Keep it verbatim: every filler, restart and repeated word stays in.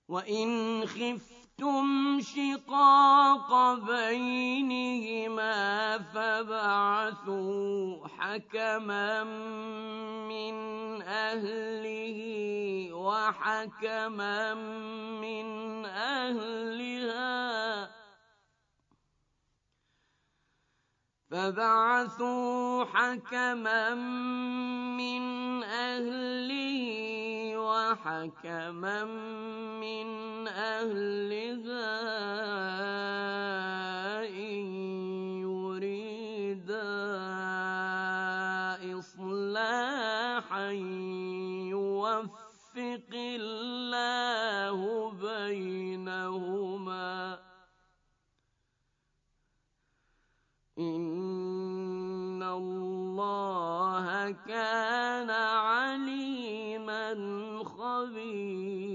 وإن خفتم شقاق بينهما فابعثوا حكما من أهله وحكما من أهلها فبعثوا حكما من أهله وحكما من أهلها إن يريدا إصلاحا يوفق الله بينهما إن الله كان عليما خبيرا.